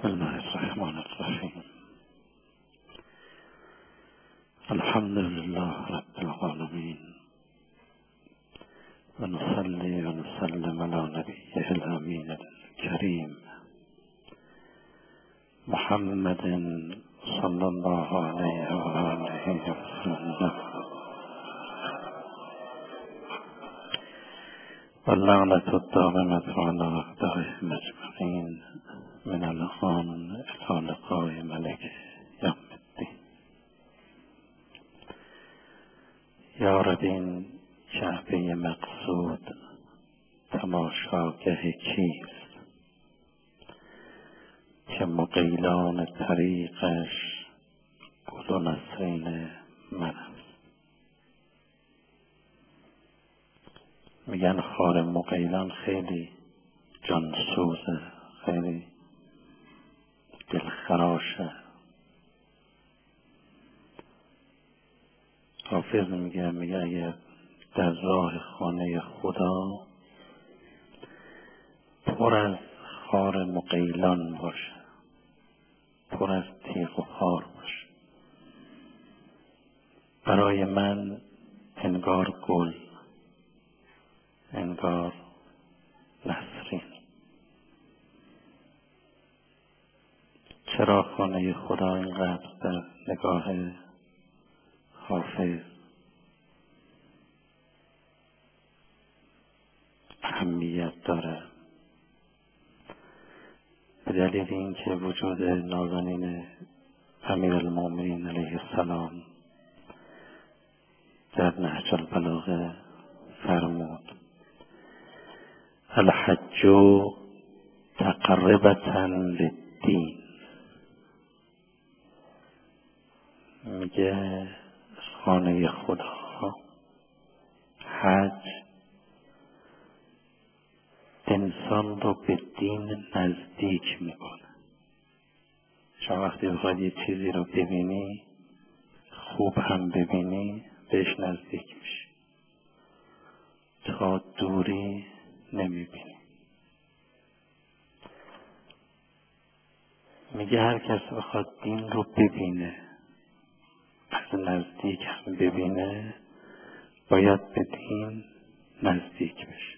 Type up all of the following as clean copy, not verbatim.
بسم الله الرحمن الرحیم. الحمد لله رب العالمین و نصلی و نسلم علی نبیه الامین الکریم محمد صلی الله علیه و آله و سلم و اللعنة الدائمة علی اعدائهم اجمعین من الآن الی لقاء ملک یوم الدین. یا رب، این کعبه مقصود تماشاگه کیست که مغیلان طریقش گل و نسرین من است. میگن خار مغیلان خیلی جانسوزه، خیلی دلخراشه. حافظ میگه اگر در راه خانه خدا پر از خار مغیلان باشه، پر از تیغ و خار باشه، برای من انگار گل، انگار نسرین. چرا خانه خدا اینقدر در نگاه حافظ اهمیت داره؟ به دلیل اینکه وجود نازنین امیرالمومنین علیه السلام در نهج البلاغه فرمود الحج تقربة للدین. میگه خانه خدا، حج انسان رو به دین نزدیک میکنه. شما وقتی بخواید یه چیزی رو ببینی، خوب هم ببینی، بهش نزدیک میشی، تا دوری نمیبینی. میگه هر کس بخواد دین رو ببینه، از نزدیک هم ببینه، باید به دین نزدیک بشه.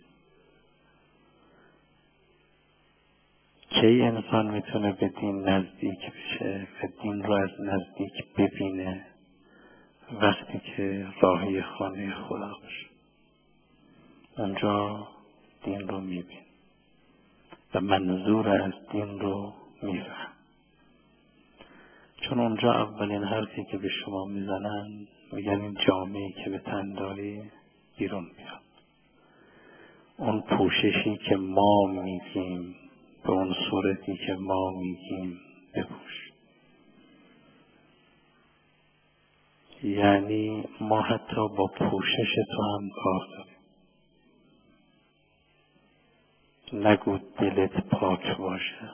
کی انسان میتونه به دین نزدیک بشه و دین رو از نزدیک ببینه؟ وقتی که راهی خانه خدا باشه، اونجا دین رو میبین و منظور از دین رو میفهم. چون اونجا اولین حرفی که به شما میزنن، میگن این جامعه‌ای که به تن داری بیرون بیاد. اون پوششی که ما میگیم، به اون صورتی که ما میگیم بپوش. یعنی ما حتی با پوشش تو هم کار داریم. نگو دلت پاک باشه،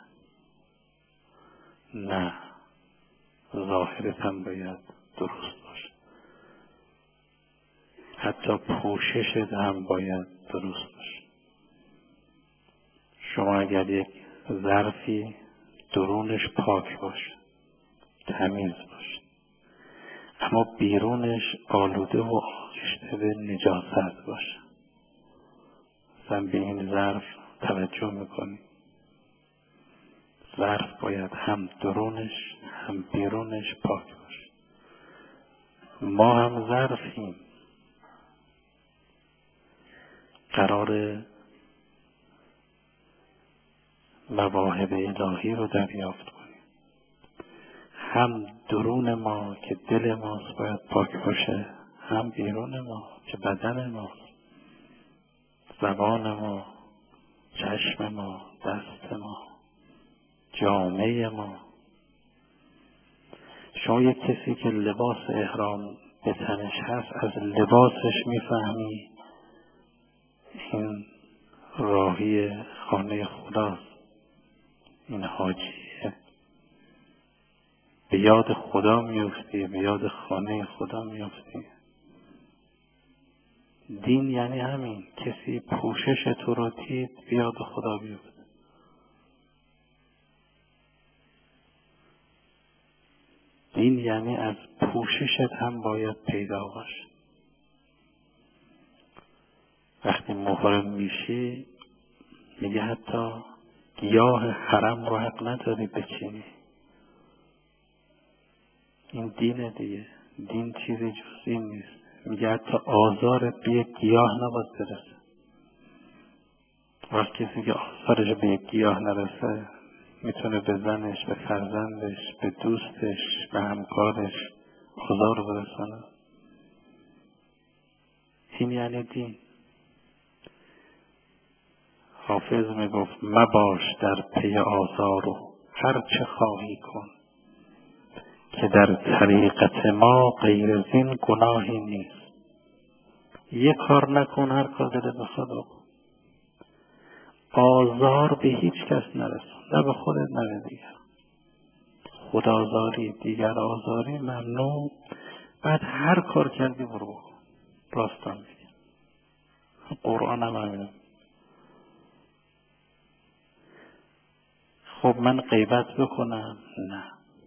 نه، ظاهرت هم باید درست باشه، حتی پوششت هم باید درست باشه. شما اگر یک ظرفی درونش پاک باشه، تمیز باشه، اما بیرونش آلوده و آغشته به نجاست باشه، مثلا به این ظرف توجه میکنی؟ ظرف باید هم درونش هم بیرونش پاک باشه. ما هم ظرفیم، قرار مواهب الهی رو دریافت کنیم. هم درون ما که دل ماست باید پاک باشه، هم بیرون ما که بدن ماست، زبان ما، چشم ما، دست ما، جامعه ما. شما یک کسی که لباس احرام به تنش هست، از لباسش میفهمی این راهی خانه خداست، این حاجیه. به یاد خدا میفتی، به یاد خانه خدا میفتی. دین یعنی همین، کسی پوشش تو رو دید به یاد خدا بیفته. این یعنی از پوششت هم باید پیدا باشه. وقتی محرم میشی میگه حتی گیاه حرم رو حق نداری بچینی. این دینه دیگه. دین چیزی جز این نیست. میگه حتی آزارت به یک گیاه نباید برسه. وقتی کسی که آزارش به یک گیاه نرسه میتونه به زنش، به فرزندش، به دوستش، به همکارش آزار برسانه. این یعنی دین. حافظ میگفت مباش در پی آزار و هر چه خواهی کن، که در طریقت ما غیر زین گناهی نیست. یک کار نکن، هر کار دلت بخواد بکن. آزار به هیچ کس نرسون، نه به خودت نه به دیگر. خود آزاری، دیگر آزاری ممنوع. بعد هر کار کردی برو بکن. راستان میگه. قرآن هم همینه. خب من غیبت بکنم؟ نه.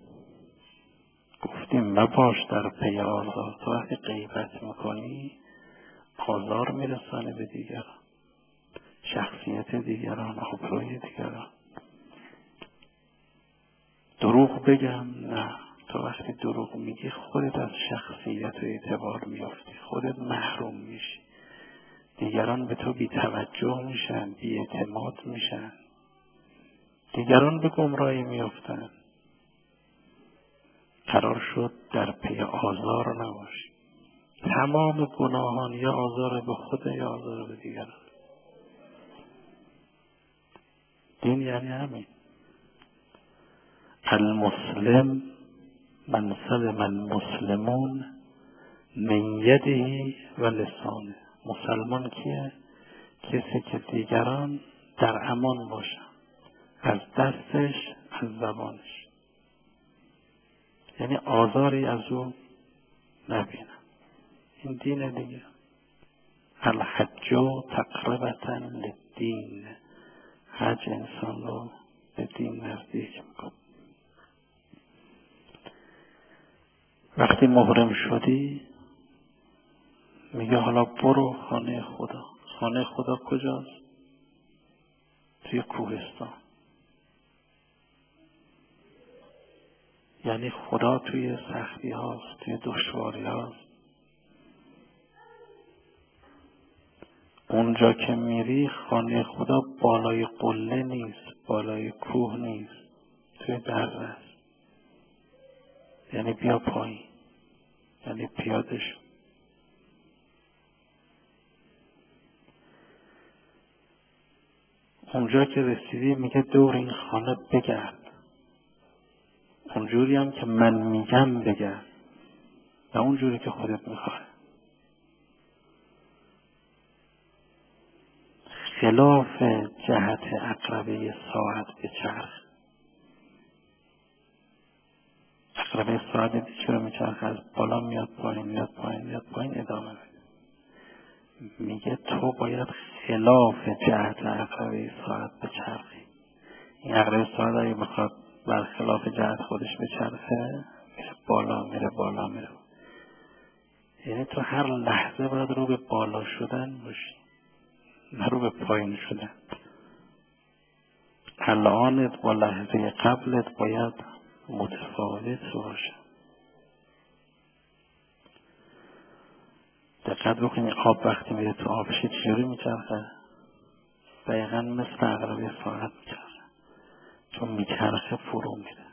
گفتیم مباش در پی آزار. تو وقتی غیبت میکنی آزار میرسانه به دیگران، شخصیت دیگران، آبروی دیگران. دروغ بگم؟ نه. تو وقتی دروغ میگی خودت از شخصیت و اعتبار میافتی، خودت محروم میشی، دیگران به تو بی توجه میشن، بی اعتماد میشن، دیگران به گمراهی میافتن. قرار شد در پی آزار نباشی. تمام گناهان یا آزار به خود یا آزار به دیگران. دین یعنی همین. المسلم من سلم المسلمون من یده و لسانه. مسلمان کیه؟ کسی که دیگران در امان باشن از دستش، از زبانش. یعنی آزاری از او نبینن. این دین دیگه. الحج تقربة للدین. حج انسان رو به دین نزدیک میکنه. وقتی محرم شدی میگه حالا برو خانه خدا. خانه خدا کجاست؟ توی کوهستان. یعنی خدا توی سختی هاست، توی دشواری هاست. اونجا که میری خانه خدا بالای قله نیست، بالای کوه نیست، توی دره است. یعنی بیا پایین، یعنی پیاده شو. اونجا که رسیدی میگه دور این خانه بگرد، اونجوری هم که من میگم بگرد، نه اونجوری که خودت میخوای. خلاف جهت عقربه ساعت به چرخ. عقربه ساعت چرا میچرخ؟ از بالا میاد پایین، میاد پایین، میاد پایین، ادامه بده. میگه تو باید خلاف جهت عقربه ساعت به چرخی. این عقربه ساعت اگه بخواد برخلاف جهت خودش به چرخه، میره بالا، میره بالا، میره. یعنی تو هر لحظه باید رو به بالا شدن باشی، نه رو به پایین شدن. الانت با لحظه قبلت باید متفاوت باشه. دقت بکنید آب وقتی میره تو آب چجوری میچرخه؟ دقیقا مثل عقربه ساعت میچرخه. چون میچرخه فرو میره.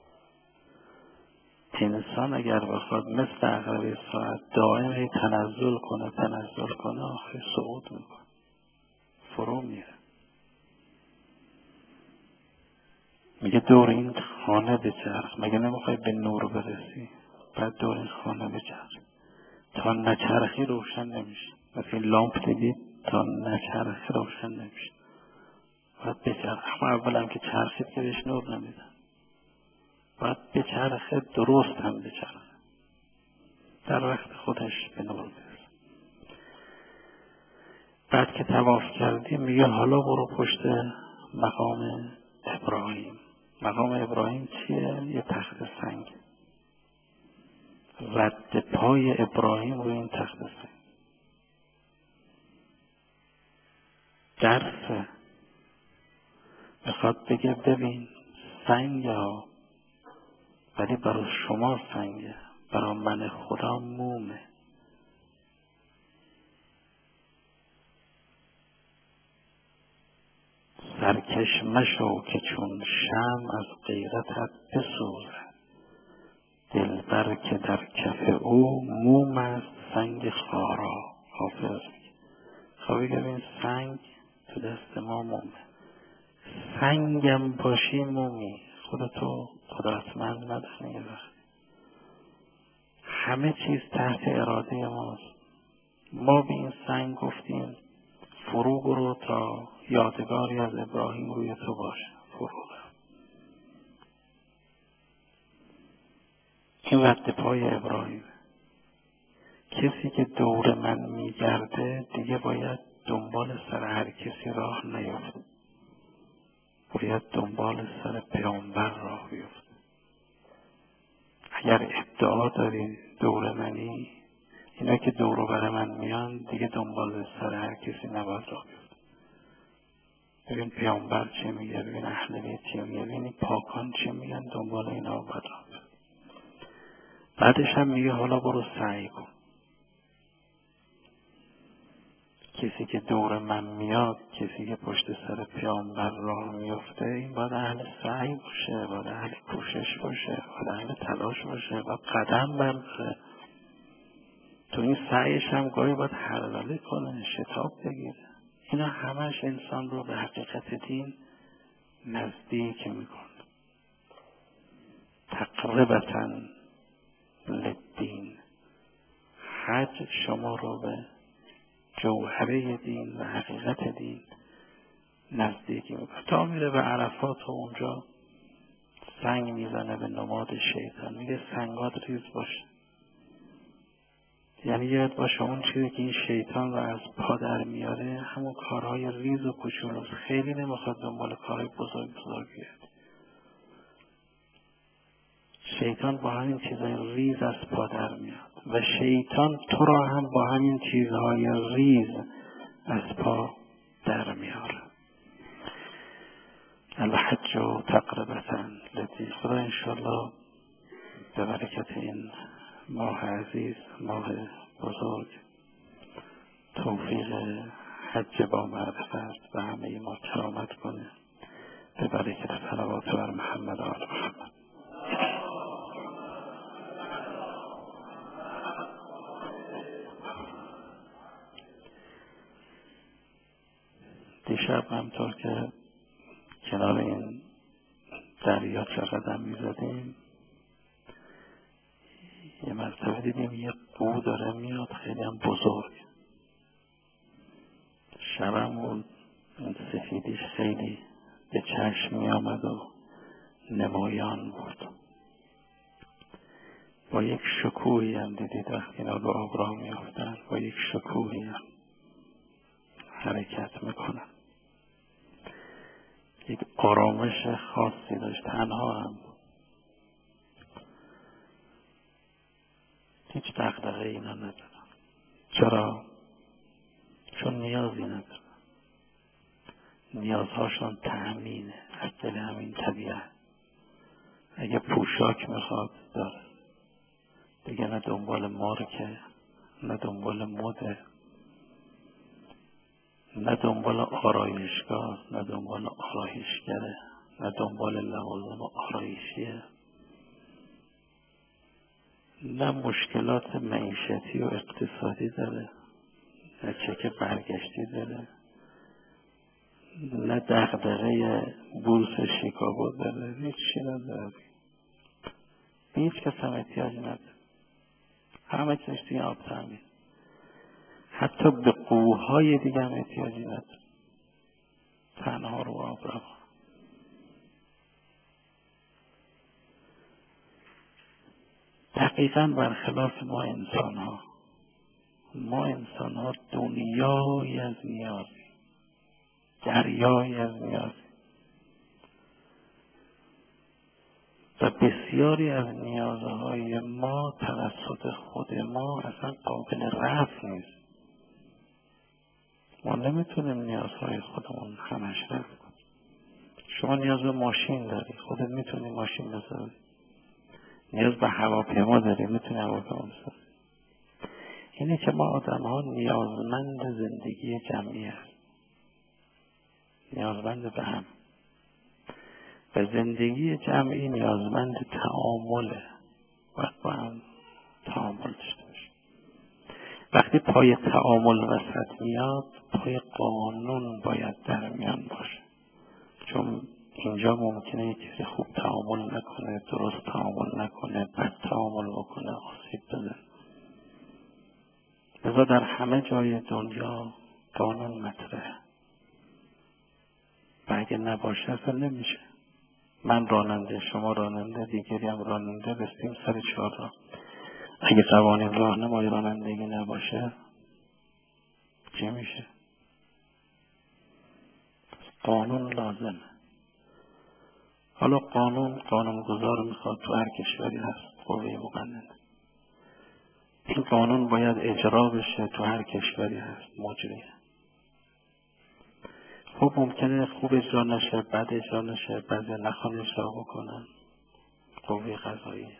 انسان اگر بخواد مثل عقربه ساعت دائم تنزل کنه آخر صعود میکنه، فرو میره. میگه دور این خانه بچرخ. مگه نمیخوای به نور برسی؟ بعد دور این خانه بچرخ. تا نچرخی روشن نمیشه. مثل لامپ دیدید تا نچرخی روشن نمیشه. باید بچرخ. اما اولم که چرخید که بهش نور نمیدن. باید بچرخه، درست هم بچرخه، در وقت خودش به نور برسه. بعد که طواف کردی میگه حالا برو پشت مقام ابراهیم. مقام ابراهیم چیه؟ یه تخت سنگ. رد پای ابراهیم روی این تخت سنگ درسه. میخواد بگه ببین سنگ ها، ولی برای شما سنگه، برای من خدا مومه. سرکش مشو که چون شمع از غیرتت بسوزد، دلبر که در کف او موم است سنگ خارا. حافظ خب بگم سنگ تو دست ما مومه، سنگم باشی مومی. خودتو قدرتمند ندانی یه وقت، همه چیز تحت اراده ماست. ما به این سنگ گفتیم فرو برو تا یادگاری از ابراهیم روی تو باشه. فرو این رد پای ابراهیم. کسی که دور من میگرده دیگه باید دنبال سر هر کسی راه نیفته، باید دنبال سر پیامبر راه بیفته. اگر ادعا داری دور منی، اینا که دور بر من میان دیگه دنبال سر هر کسی نباید راه بیفته. ببین پیامبر چه میگه، ببین اهل بیت چه میگه، ببین پاکان چه میگن، دنبال اینا باید راه بیفته. بعدش هم میگه حالا برو سعی کن. کسی که دور من میاد، کسی که پشت سر پیامبر راه میفته، این باید اهل سعی باشه، باید اهل کوشش باشه، باید اهل تلاش باشه، باید قدم برداره. تو این سعیش هم گاهی باید هرولله کنه، شتاب بگیره. اینا همش انسان رو به حقیقت دین نزدیک میکنه. تقربتاً للدین، حج شما رو به جوهره دین و حقیقت دین نزدیکی میکنه. تا میره به عرفات و اونجا سنگ میزنه به نماد شیطان، میگه سنگات ریز باشه. یعنی یاد باشه اون چیزی که این شیطان رو از پا در میاره همون کارهای ریز و کوچولوست. خیلی نمیخواد دنبال کارهای بزرگ بیاد. شیطان با همین چیزهای ریز از پا در میاد و شیطان تو را هم با همین چیزهای ریز از پا در میاره. الحج و تقربتاً لدی. خدا انشالله به برکت این ماه عزیز، ماه بزرگ، توفیق حج با معرفت و همه ما کرامت کنه، به برکت صلوات بر محمد و آل محمد. دیشب همطور که کنار این دریاچه قدم می‌زدیم، یه مرتبه دیدیم یه قو داره میاد، خیلی هم بزرگ. شبم بود، این سفیدیش خیلی به چشم می آمد و نمایان بود. با یک شکوهی هم دیدید وقتی اینا به آب راه می افتن، با یک شکوهی هم حرکت میکنن. یک آرامش خاصی داشت، تنها هم بود. هیچ دغدغه اینا ندارن. چرا؟ چون نیازی ندارن. نیازهاشون تأمینه از دل همین طبیعت. اگه پوشاک میخواد داره، دیگه نه دنبال مارکه، نه دنبال مده، نه دنبال آرایشگاه، نه دنبال آرایشگره، نه دنبال لوازم آرایشیه، نه مشکلات معیشتی و اقتصادی داره، نه چک برگشتی داره، نه دغدغه بورس شیکاگو داره، هیچی نداره. هیچ کس هم احتیاج نداره. همه چیزش دیگه آب تامین. حتی به قوهای دیگه هم احتیاجی نداره. تنها رو آب روا. دقیقاً برخلاف ما انسان ها دنیایی از نیازی، دریایی از نیازی. و بسیاری از نیازهای ما توسط خود ما اصلا قابل رفع نیست. ما نمیتونیم نیازهای خودمون همش رفع کنیم. شما نیاز به ماشین داری، خودت میتونی ماشین بسازی. نیاز به هواپیما داری، میتونی هواپیما بسازی. اینه که ما آدم ها نیازمند زندگی جمعی هست، نیازمند به هم، و زندگی جمعی نیازمند تعامله. وقت با هم تعامل داشته باشه. وقتی پای تعامل وسط میاد، پای قانون باید در میان باشه. چون اینجا ممکنه یک کسی خوب تعامل نکنه، درست تعامل نکنه، بد تعامل بکنه، آسیب بزنه. لذا در همه جای دنیا قانون مطرحه و اگه نباشه اصلا نمیشه. من راننده، شما راننده، دیگری هم راننده، بستیم سر چهارراه. اگه قوانین راهنمای رانندگی نباشه چی میشه؟ قانون لازمه. حالا قانونگذار میخواد تو هر کشوری هست، قوه مقننه. این قانون باید اجرا بشه، تو هر کشوری هست مجریه. خب ممکنه خوب اجرا نشه، بد اجرا نشه، بعضی نخوان اجرا بکنن، قوه قضاییه.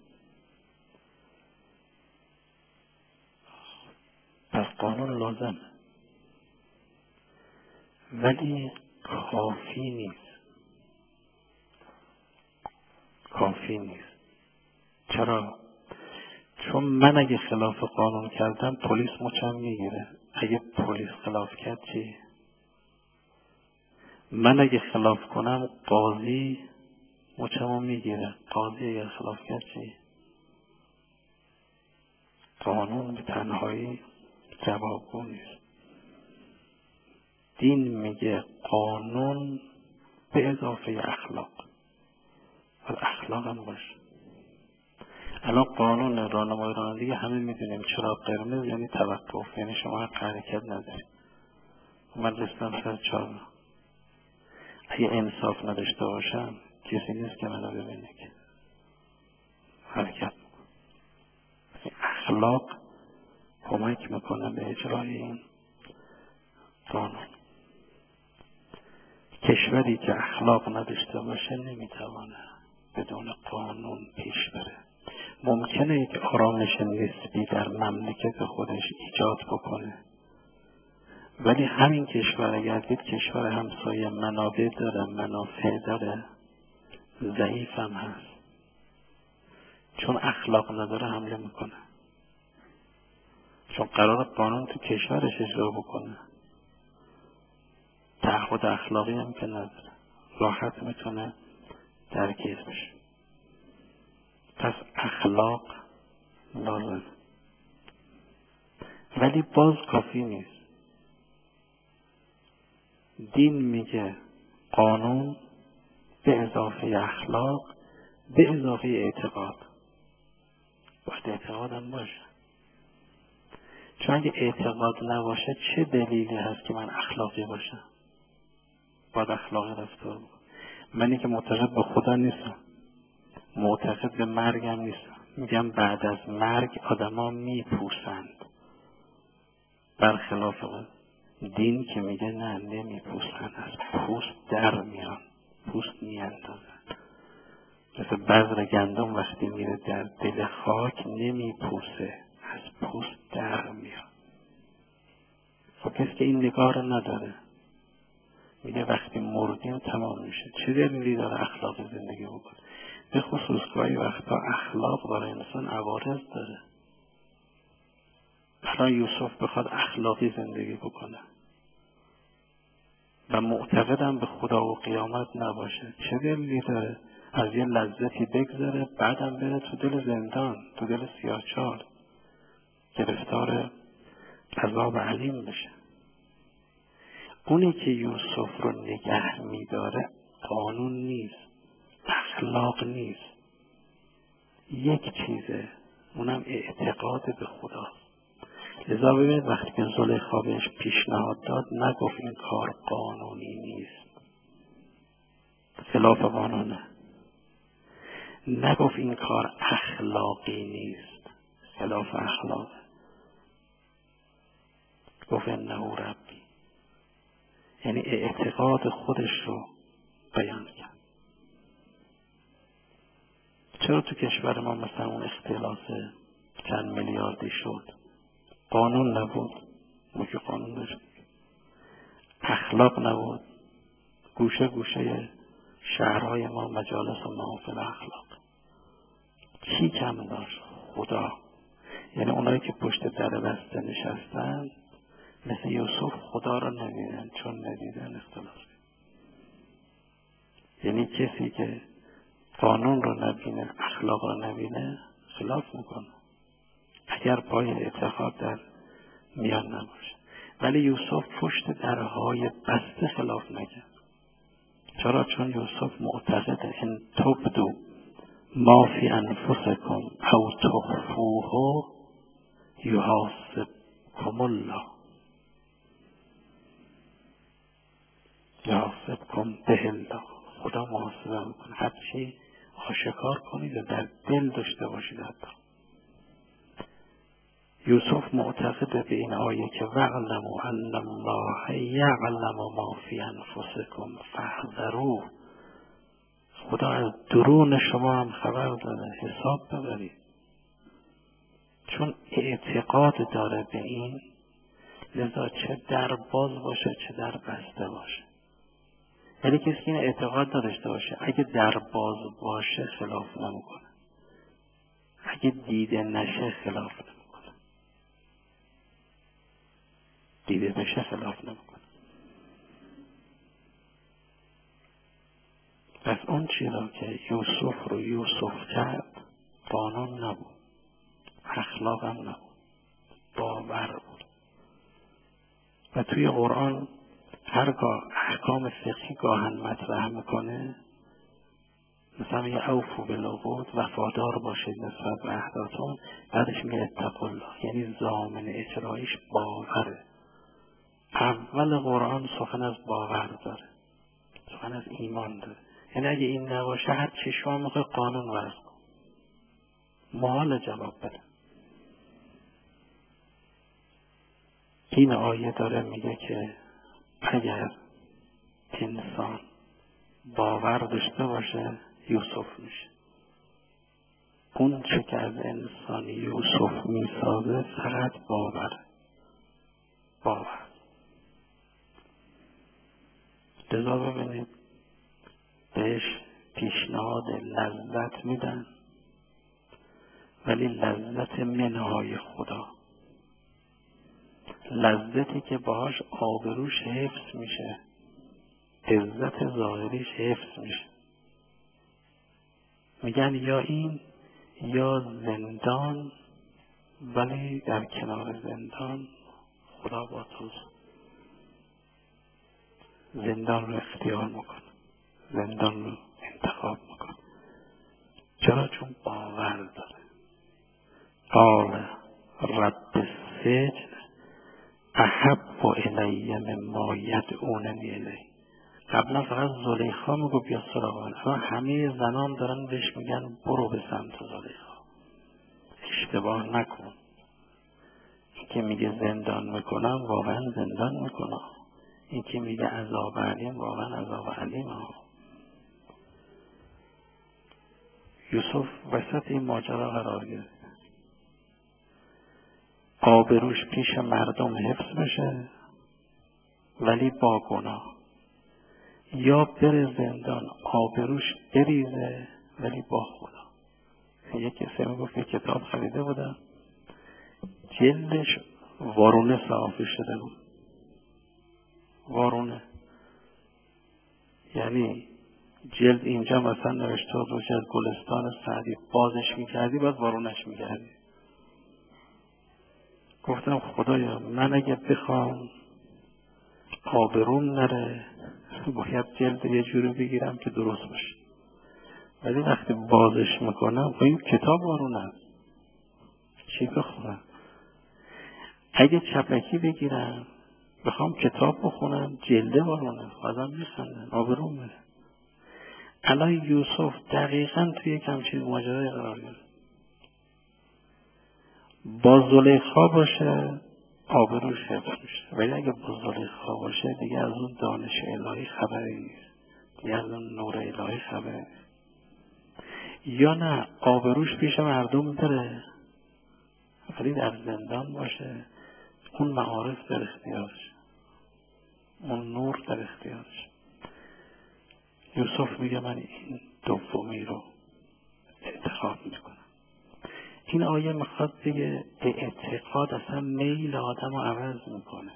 پس قانون لازم، ولی کافی نیست. چرا؟ چون من اگه خلاف قانون کردم پلیس مچم میگیره. اگه پلیس خلاف کرد چی؟ من اگه خلاف کنم قاضی مچمو میگیره. قاضی اگه خلاف کرد چی؟ قانون به تنهایی جوابگو نیست. دین میگه قانون به اضافه اخلاق، و اخلاق هم باشه. الان قانون راهنمای رانندگی همه میدونیم چراغ قرمز یعنی توقف، یعنی شما حق حرکت نداری. من رسیدم سر چهارراه، اگه انصاف نداشته باشم کسی نیست که منو ببینه که حرکت میکنه. اخلاق کمک میکنه به اجرای این قانون. کشوری که اخلاق نداشته باشه نمیتوانه بدون قانون پیش بره. ممکنه یک آرامش نسبی در مملکت خودش ایجاد بکنه، ولی همین کشور اگر دید کشور همسایه منابع داره، منافع داره، ضعیف هم هست، چون اخلاق نداره حمله میکنه. چون قرار قانون تو کشورش اجرا بکنه، تعهد اخلاقی هم که نداره، راحت میتونه درگیر بشه. پس اخلاق لازم، ولی باز کافی نیست. دین میگه قانون به اضافه اخلاق به اضافه اعتقاد. باید اعتقاد هم باشه. چون اگه اعتقاد نباشه چه دلیلی هست که من اخلاقی باشم؟ باید اخلاقی رفتار بکنم. منی که معتقد به خدا نیستم، معتقد به مرگم نیستم، میگم بعد از مرگ آدما میپوسند، برخلاف دین که میگه نه نمیپوسند، از پوست در میان، پوست میاندازن. مثل بذر گندم وقتی میره در دل خاک نمیپوسه، از پوست در میان. خب کسی که این نگاه رو نداره میگه وقتی مردیم تمام میشه. چه دلیلی داره اخلاقی زندگی بکنه؟ به خصوص گاهی وقتا اخلاق برای انسان عوارض داره. الان یوسف بخواد اخلاقی زندگی بکنه و معتقدم به خدا و قیامت نباشه، چه دلیلی داره از یه لذتی بگذره بعدم بره تو دل زندان، تو دل سیاهچال، گرفتار عذاب علیم بشه؟ اونی که یوسف رو نگه میداره قانون نیست، اخلاق نیست، یک چیزه، اونم اعتقاد به خداست. لذا ببینید وقتی که زلیخا بهش پیشنهاد داد نگفت این کار قانونی نیست، خلاف قانونه. نگفت این کار اخلاقی نیست، خلاف اخلاقه. گفت انه ربی، یعنی اعتقاد خودش رو بیان کرد. چرا تو کشور ما مثلا اون اختلاس چند میلیاردی شد؟ قانون نبود، ما که قانون داشت. اخلاق نبود، گوشه گوشه شهرهای ما مجالس و محافل اخلاق. کی کم داشت؟ خدا. یعنی اونایی که پشت در بسته نشستن مثل یوسف خدا رو ندیدن، چون ندیدن اختلاف. یعنی کسی که قانون رو نبینه، اخلاق رو نبینه، خلاف میکنه اگر پای اعتقاد در میان نباشه. ولی یوسف پشت درهای بسته خلاف نکرد. چرا؟ چون یوسف معتقد ان تبدو ما فی انفسکم او تخفوه یحاسبکم الله، یحاسبکم به الله، خدا محاسبه میکنه. هر چی آشکار کنید و در دل داشته باشید. حتی یوسف معتقد به این آیه که وَاعْلَمُوا أَنَّ اللَّهَ یَعْلَمُ مَا فِی أَنفُسِکُمْ فَاحْذَرُوهُ، خدا از درون شما هم خبر داره، حساب ببرید. چون اعتقاد داره به این، لذا چه در باز باشه چه در بسته باشه. یعنی کسی که این اعتقاد داشته باشه اگه در باز باشه خلاف نمیکنه، اگه دیده نشه خلاف نمیکنه، دیده بشه خلاف نمیکنه. پس اون چیزا که یوسف رو یوسف کرد قانون نبود، اخلاق هم نبود، باور بود. و توی قرآن هرگاه احکام فقهی گاهن مطرح میکنه، مثلا میگه اوفوا بالعقود، وفادار باشید نسبت به عهداتون، بعدش میگه اتقوا الله، یعنی ضامن اجرایش باوره. اول قرآن سخن از باور داره، سخن از ایمان داره. یعنی اگه این نباشه هر چی شما میخوای قانون وضع کن، محال جواب بده. این آیه داره میگه که اگر انسان باور داشته باشه یوسف میشه. اون چه که از انسان یوسف میسازه فقط باور. لذا ببینید بهش پیشنهاد لذت میدن، ولی لذت منهای خدا، لذتی که باهاش آبروش حفظ میشه، عزت ظاهریش حفظ میشه. میگن یا این یا زندان، ولی در کنار زندان خدا با توست. زندان رو اختیار میکنه، زندان رو انتخاب میکنه. چرا؟ چون باور داره. قال رب السجن احب الی مما یدعوننی الیه. قبلا فقط زلیخا میگو بیا سراغ من، اما همه زنان دارن بهش میگن برو به سمت زلیخا، اشتباه نکن. این که میگه زندان میکنم واقعا زندان میکنم، این که میگه عذاب علیم واقعا عذاب علیم. یوسف وسط این ماجرا قرار گرفت، آبروش پیش مردم حفظ بشه ولی با گناه، یا بره زندان آبروش بریزه ولی با خدا. یک کسی میگفت که کتاب خریده بودم، جلدش وارونه صحافی شده بود. وارونه یعنی جلد اینجا مثلا نوشته روش از گلستان سعدی، بازش میکردی بعد وارونش میکردی. گفتم خدایا من اگه بخوام آبروم نره باید جلد یه جوری بگیرم که درست باشه، ولی وقتی بازش میکنم این کتاب وارونه است، چی بخونم؟ اگه چپکی بگیرم بخوام کتاب بخونم جلده وارونه، آدم میخندن، آبروم میره. الان یوسف دقیقاً توی یک همچین ماجرای قرار گرفت. با زلیخا باشه آبروش حفظ میشه، ولی اگه با زلیخا باشه دیگه از اون دانش الهی خبری نیست، دیگه از اون نور الهی خبری نیست. یا نه آبروش پیش مردم بره ولی در زندان باشه، اون معارف در اختیارش، اون نور در اختیارش. یوسف میگه من این دومی رو انتخاب میکنم. این آیه میخواد بگه اعتقاد اصلا میل آدم رو عوض میکنه.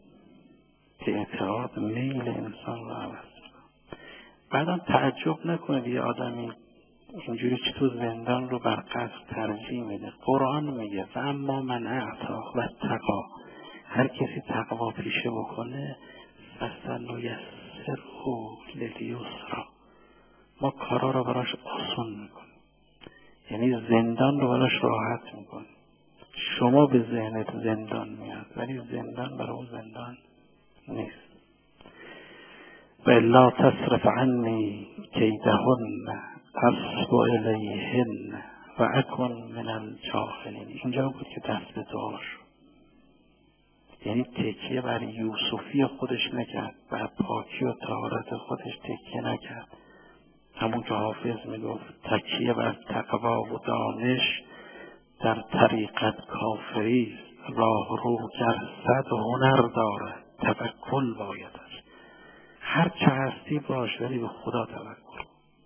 اعتقاد میل انسان رو عوض میکنه. بعدم تعجب نکنید یه آدمی اینجوری چطور زندان رو بر قصد ترجیح میده. قرآن میگه و اما من اعطا و اتقا، هر کسی تقوا پیشه بکنه فسنیسره للیسرا، ما کارا رو براش آسون میکنیم، یعنی زندان رو براش راحت میکنیم. شما به ذهنت زندان میاد ولی زندان برای اون زندان نیست. و الا تصرف عنی کیدهن اصب الیهن و اکن من الجاهلین. اینجا بود که دست به دعا شد، یعنی تکیه بر یوسفی خودش نکرد، بر پاکی و طهارت خودش تکیه نکرد. همون که حافظ میگفت تکیه بر تقوا و دانش در طریقت کافری است، راه رو گر صد هنر دارد توکل بایدش. هر چه هستی باش ولی به خدا توکل.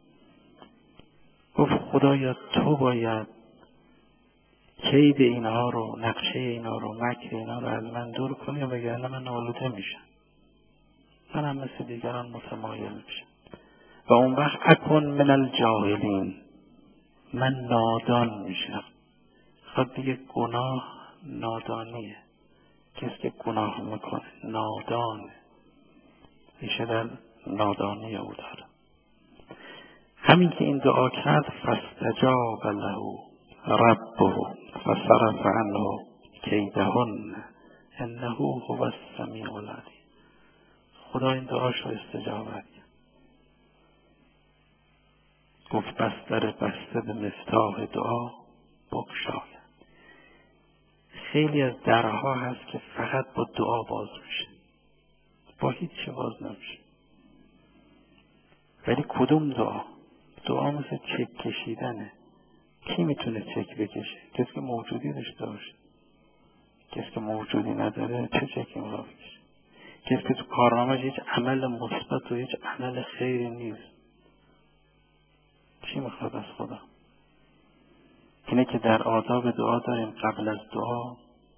گفت خدایا تو باید کید اینها رو، نقشه اینا رو، مکر اینا رو از من دور کنی، وگرنه من آلوده میشم، من هم مثل دیگران متمایل میشم. و اون وقت اکن من الجاهلین، من نادان میشم. خب دیگه گناه نادانیه، کسی که گناه میکنه نادانه، ریشه در نادانی او داره. همین که این دعا کرد فاستجاب له ربه فصرف عنه کیدهن انه هو السمیع العلیم. خدا این دعاش رو استجابت کرد. گفت بستر بسته به مفتاح دعا بگشاید. خیلی از درها هست که فقط با دعا باز میشه، با هیچ چی باز نمیشه. ولی کدوم دعا؟ دعا مثل چک کشیدنه. کی میتونه چک بکشه؟ کسی که موجودی داشته باشه. کسی که موجودی نداره چه چکی میخواد بکشه؟ کسی که تو کارنامه‌اش هیچ عمل مثبت و هیچ عمل خیری نیست چی میخواد از خدا؟ اینه که در آداب دعا داریم قبل از دعا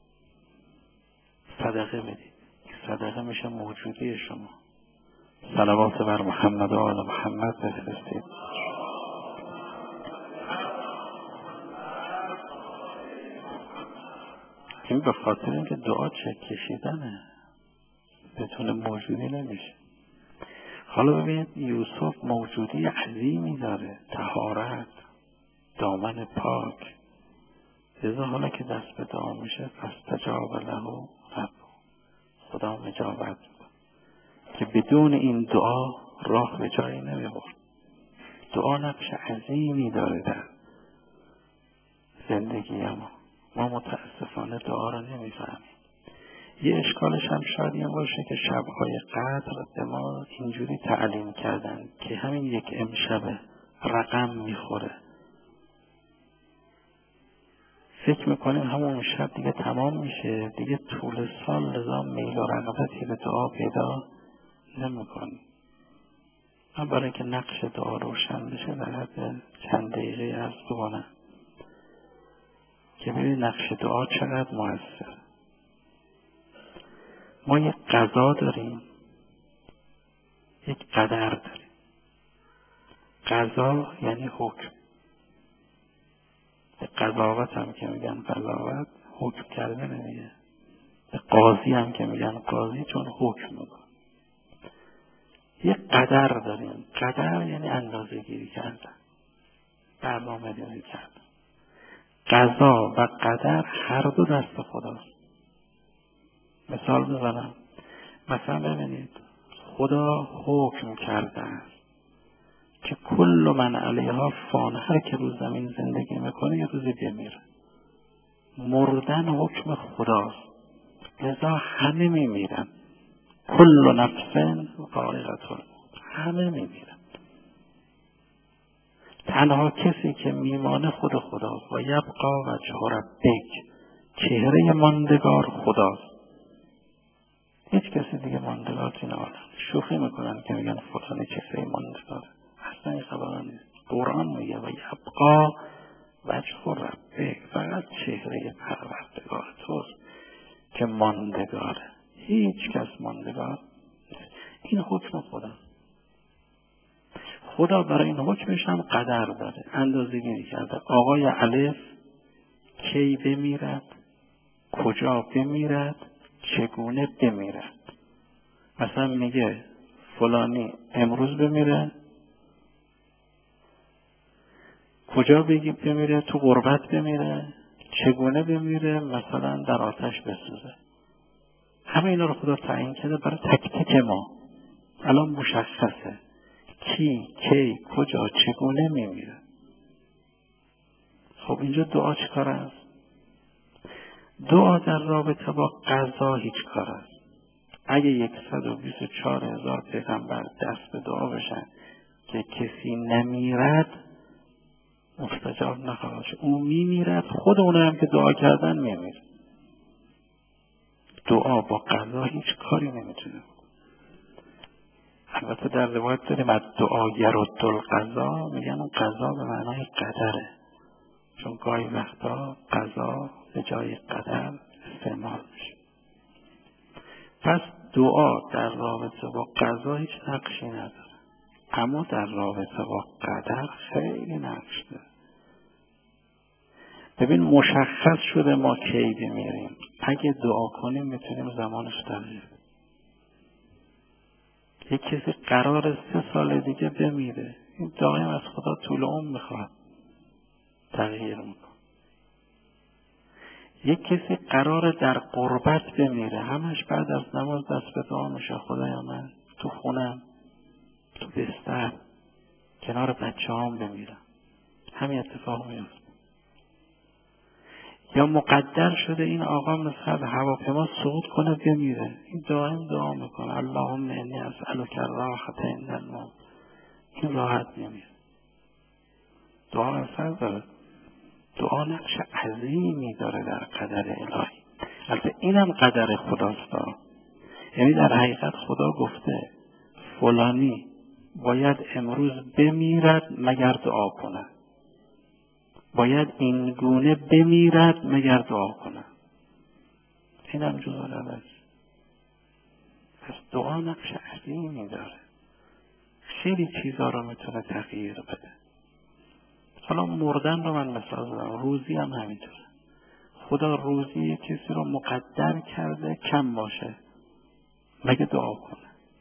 صدقه بدید. صدقه میشه موجودی شما. صلوات بر محمد و آل محمد بفرستید. این به خاطر اینکه دعا چک کشیدنه، بدون موجودی نمیشه. حالا ببینید یوسف موجودی عظیمی داره، طهارت، دامن پاک. لذا حالا که دست به دعا میشه فاستجاب له رب، خدا اجابت میکنه که بدون این دعا راه به جایی نمیبرد. دعا نقش عظیمی داره در زندگی ما متاسفانه دعا رو نمیفهمیم. یه اشکالش هم شاید این باشه که شب‌های قدر به ما اینجوری تعلیم کردن که همین یک امشب رقم میخوره. فکر میکنیم همون شب دیگه تمام میشه، دیگه طول سال لذا میل و رغبتی به دعا پیدا نمیکنیم. من برای اینکه نقش دعا روشن بشه در حد چند دقیقه عرض بکنم که ببینید نقش دعا چقدر موثر. ما یک قضا داریم، یک قدر داریم. قضا یعنی حکم. به قضاوت هم که میگن قضاوت، حکم کرده نمیگه. به قاضی هم که میگن قاضی، چون حکم میگن. یک قدر داریم. قدر یعنی اندازه گیری کردن، برنامه ریزی کردن. قضا و قدر هر دو دست خداست. مثال بزنم. مثلا ببینید خدا حکم کرده است که کل من علیها فان، هر که رو زمین زندگی میکنه یه روزی بمیره. مردن حکم خداست، لذا همه میمیرن. کل نفس ذائقة الموت، همه میمیرن. تنها کسی که میمانه خود خداست. و یبقی وجه ربک، چهره ماندگار خداست. هیچ کسی دیگه ماندگار تو این عالم. شوخی میکنن که میگن فلانی چهره ماندگاره، اصلا این خبرها نیست. قرآن میگه و یبقی وجه ربک، فقط چهره پروردگار توست که ماندگاره، هیچ کس ماندگار نیست. این حکم خدا. خدا برای این حکمش هم قدر داره، اندازه گیری کرده. آقای الف کی بمیرد، کجا بمیرد، چگونه بمیرد. مثلا میگه فلانی امروز بمیره، کجا بمیره، تو غربت بمیره، چگونه بمیره، مثلا در آتش بسوزه. همه اینا رو خدا تعیین کرده برای تک تک ما. الان مشخصه کی کجا چگونه میمیره. خب اینجا دعا چی کار است؟ دعا در رابطه با قضا هیچ کار است. اگه 124,000 پیغمبر دست به دعا بشن که کسی نمیرد، مستجاب نخواهد شد. اون میمیرد، خود اون هم که دعا کردن میمیره. دعا با قضا هیچ کاری نمیتونه. البته در روایت داریم از دعا یرد القضا، میگن اون قضا به معنای قدره، چون گاهی وقتا قضا به جای قدر استعمال میشه. پس دعا در رابطه با قضا هیچ نقشی نداره، اما در رابطه با قدر خیلی نقش داره. ببین مشخص شده ما کی بمیریم، اگه دعا کنیم میتونیم زمانش تغییر. یک کسی قرار 3 سال دیگه بمیره، این دائم از خدا طول عمر میخواد، تغییر میکنه. یک کسی قرار در غربت بمیره، همش بعد از نماز دست به دعا میشه، خدایا من تو خونم، تو بستر، کنار بچه‌هام بمیرم. همین اتفاق میفته. یا مقدر شده این آقا مثلا هواپیما سقوط کنه بمیره، این دائم دعا میکنه اللهم انی اسألک الراحة عند الموت، این راحت نمیره. دعا اثر داره. دعا نقش عظیمی داره در قدر الهی. البته اینم قدر خداست. یعنی در حقیقت خدا گفته فلانی باید امروز بمیرد مگر دعا کنه، باید این گونه بمیرد مگر دعا کنه. اینم جزء روش. پس دعا نقش عظیمی داره، خیلی چیزا رو میتونه تغییر بده. حالا مردن رو من مثال زدم، روزی هم همینطوره. خدا روزی کسی رو مقدر کرده کم باشه مگه دعا کنه.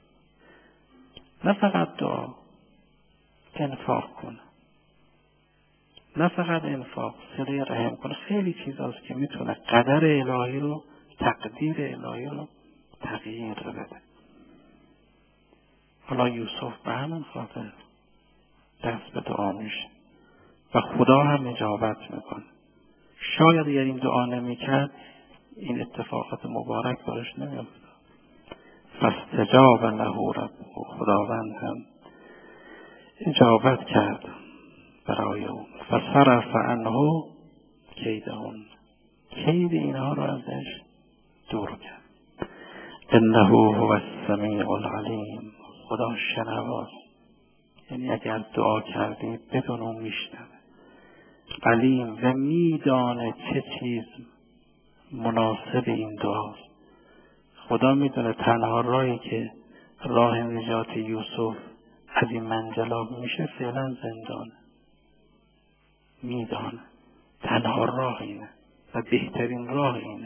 نه فقط دعا، انفاق کنه. نه فقط انفاق، صله رحم کنه. خیلی چیزاست که میتونه قدر الهی رو، تقدیر الهی رو تغییر بده. حالا یوسف به همون خاطر دست به دعا میشه و خدا هم اجابت میکنه. شاید اگر این دعا نمیکرد این اتفاقات مبارک برش نمیافتاد. فاستجاب له ربه، خداوند هم اجابت کرد برای او. فصرف عنه کیدهن، کید اینها رو ازش دور کرد. انه هو السمیع العلیم، خدا شنواست. یعنی اگر دعا کردی بدون اون میشنوه. علیم، و میدانه چه چیز مناسب این دعاست. خدا میدونه تنها راهی که راه نجات یوسف از این منجلاب میشه فعلا زندانه. میدانه تنها راه اینه و بهترین راه اینه.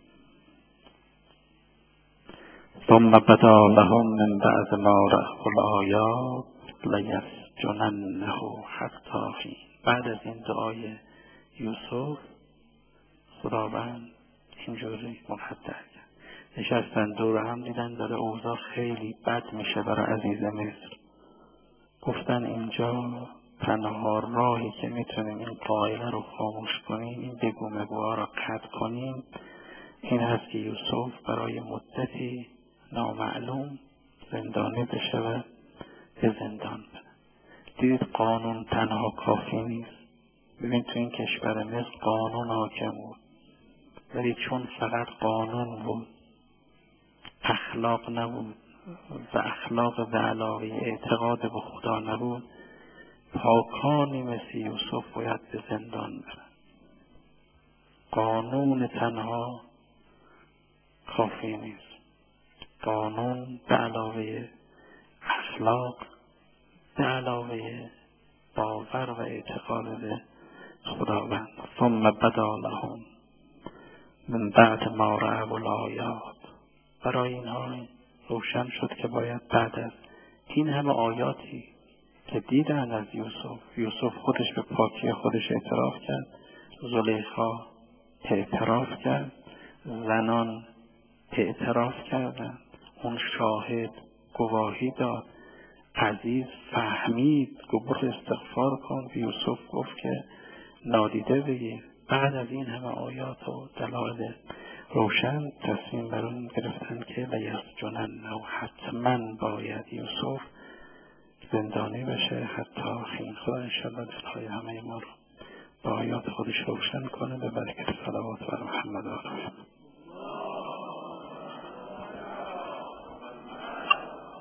ثم بدا لهم من بعد ما رأوا الآیات لیسجننه حتی حین. بعد از این دعای یوسف خداوند اینجوری مقدر کرد. نشستن دور هم دیدن داره اوضاع خیلی بد میشه برای عزیز مصر. گفتن اینجا تنها راهی که میتونیم این قائله رو خاموش کنیم، این بگو مگوها رو قطع کنیم، این هست که یوسف برای مدتی نامعلوم زندانی بشه و به زندان بره. دیدید قانون تنها کافی نیست. ببین تو این کشور مصر قانون حاکم بود، ولی چون فقط قانون بود، اخلاق نبود و اخلاق به علاوه اعتقاد به خدا نبود، پاکانی مثل یوسف باید به زندان برن. قانون تنها کافی نیست. قانون به علاوه اخلاق، به علاوه باور و اعتقاد به خداوند. ثم بدا لهم من بعد ما رأوا الآیات. برای اینها روشن شد که باید بعد از این همه آیاتی که دیدن از یوسف خودش به پاکی خودش اعتراف کرد، زلیخا اعتراف کرد، زنان اعتراف کردند، اون شاهد گواهی داد، عزیز فهمید، گفت استغفار کن، یوسف گفت که نادیده بگیر. بعد از این همه آیات و دلایل روشن تصمیم بر اون گرفتن که لیسجننه، حتما باید یوسف زندانی بشه حتی حین. خدا انشاءالله دلهای همه ما رو با آیات خودش روشن کنه. به برکت صلوات بر محمد و آل محمد.